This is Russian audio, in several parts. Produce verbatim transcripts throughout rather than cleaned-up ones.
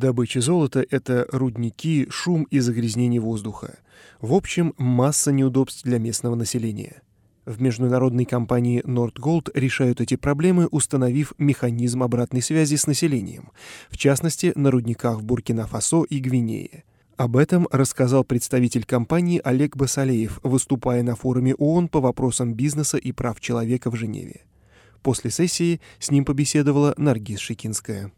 Добыча золота — это рудники, шум и загрязнение воздуха. В общем, масса неудобств для местного населения. В международной компании Nordgold решают эти проблемы, установив механизм обратной связи с населением, в частности, на рудниках в Буркина-Фасо и Гвинее. Об этом рассказал представитель компании Олег Басалеев, выступая на форуме ООН по вопросам бизнеса и прав человека в Женеве. После сессии с ним побеседовала Наргиз Шикинская.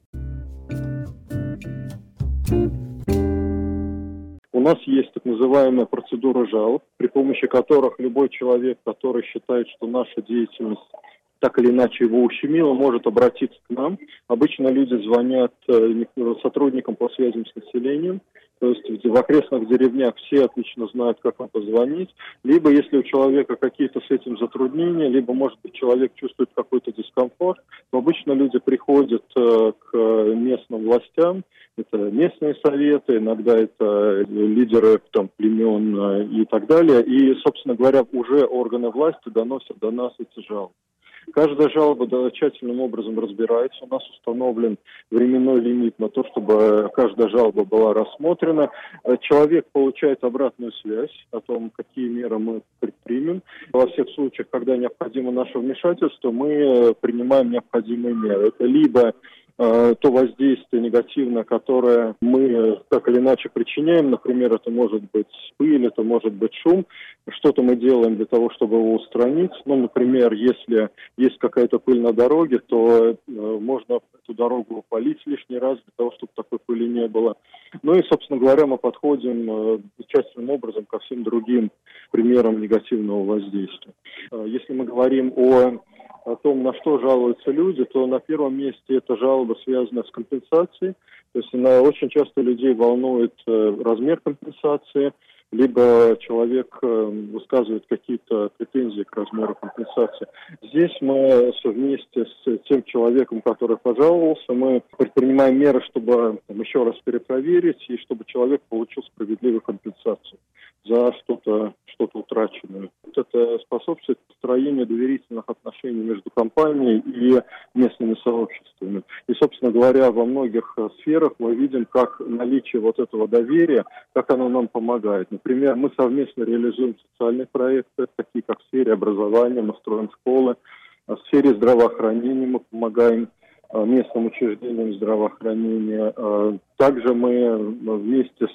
У нас есть так называемая процедура жалоб, при помощи которых любой человек, который считает, что наша деятельность так или иначе его ущемила, может обратиться к нам. Обычно люди звонят сотрудникам по связям с населением, то есть в окрестных деревнях все отлично знают, как им позвонить. Либо если у человека какие-то с этим затруднения, либо, может быть, человек чувствует какой-то дискомфорт, то обычно люди приходят к местным властям. Это местные советы, иногда это лидеры там, племен и так далее. И, собственно говоря, уже органы власти доносят до нас эти жалобы. Каждая жалоба да, тщательным образом разбирается. У нас установлен временной лимит на то, чтобы каждая жалоба была рассмотрена. Человек получает обратную связь о том, какие меры мы предпримем. Во всех случаях, когда необходимо наше вмешательство, мы принимаем необходимые меры. Это либо то воздействие негативное, которое мы так или иначе причиняем, например, это может быть пыль, это может быть шум, что-то мы делаем для того, чтобы его устранить. Ну, например, если есть какая-то пыль на дороге, то э, можно эту дорогу полить лишний раз для того, чтобы такой пыли не было. Ну и, собственно говоря, мы подходим э, тщательным образом ко всем другим примерам негативного воздействия. Э, если мы говорим о о том, на что жалуются люди, то на первом месте это жалоба, связанная с компенсацией. То есть на, очень часто людей волнует э, размер компенсации, либо человек э, высказывает какие-то претензии к размеру компенсации. Здесь мы вместе с тем человеком, который пожаловался, мы предпринимаем меры, чтобы там, еще раз перепроверить и чтобы человек получил справедливую компенсацию за что-то, что-то утраченное. Вот это способствует построению доверительных отношений между компанией и местными сообществами. И, собственно говоря, во многих сферах мы видим, как наличие вот этого доверия, как оно нам помогает. Например, мы совместно реализуем социальные проекты, такие как в сфере образования, мы строим школы, в сфере здравоохранения мы помогаем местным учреждениям здравоохранения. Также мы вместе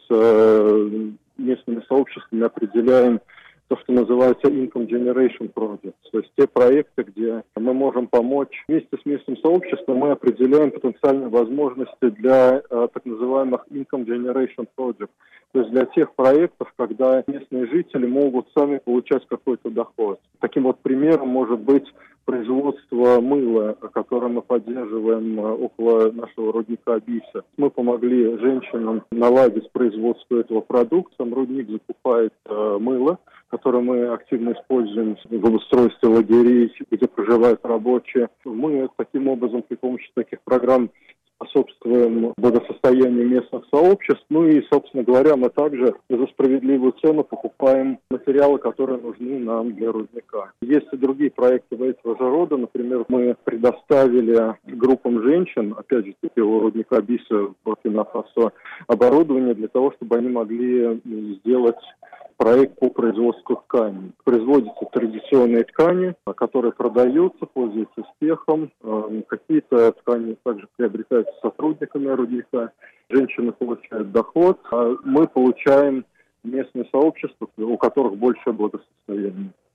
с местными сообществами определяем то, что называется Income Generation Projects, то есть те проекты, где мы можем помочь вместе с местным сообществом, мы определяем потенциальные возможности для а, так называемых Income Generation Projects, то есть для тех проектов, когда местные жители могут сами получать какой-то доход. Таким вот примером может быть производство мыла, которое мы поддерживаем около нашего рудника Биса. Мы помогли женщинам наладить производство этого продукта. Сам рудник закупает э, мыло, которое мы активно используем в обустройстве лагерей, где проживают рабочие. Мы таким образом при помощи таких программ способствуем благосостоянию местных сообществ. Ну и, собственно говоря, мы также за справедливую цену покупаем материалы, которые нужны нам для рудника. Есть и другие проекты этого же рода. Например, мы предоставили группам женщин, опять же, таки у рудника Биса в Буркина-Фасо, оборудование для того, чтобы они могли сделать проект по производству тканей. Производятся традиционные ткани, которые продаются, пользуются успехом. Какие-то ткани также приобретаются сотрудниками рудника. Женщины получают доход, а мы получаем местные сообщества, у которых большее благосостояние.